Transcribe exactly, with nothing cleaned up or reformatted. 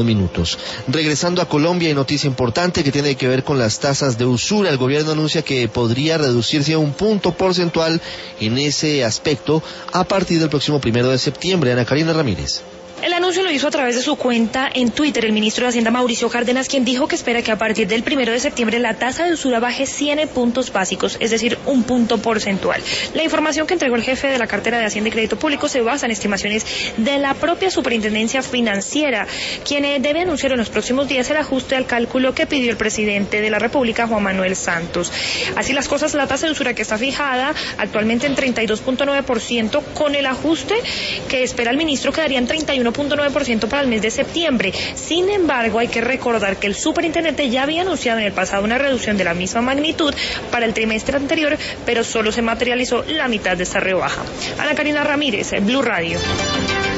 minutos. Regresando a Colombia, hay noticia importante que tiene que ver con las tasas de usura. El gobierno anuncia que podría reducirse a un punto porcentual en ese aspecto a partir del próximo primero de septiembre. Ana Karina Ramírez. El anuncio lo hizo a través de su cuenta en Twitter el ministro de Hacienda Mauricio Cárdenas, quien dijo que espera que a partir del primero de septiembre la tasa de usura baje cien puntos básicos, es decir, un punto porcentual. La información que entregó el jefe de la cartera de Hacienda y Crédito Público se basa en estimaciones de la propia Superintendencia Financiera, quien debe anunciar en los próximos días el ajuste al cálculo que pidió el presidente de la República, Juan Manuel Santos. Así las cosas, la tasa de usura que está fijada actualmente en treinta y dos punto nueve por ciento, con el ajuste que espera el ministro quedaría en treinta y uno punto nueve por ciento para el mes de septiembre. Sin embargo, hay que recordar que el superintendente ya había anunciado en el pasado una reducción de la misma magnitud para el trimestre anterior, pero solo se materializó la mitad de esta rebaja. Ana Karina Ramírez, Blue Radio.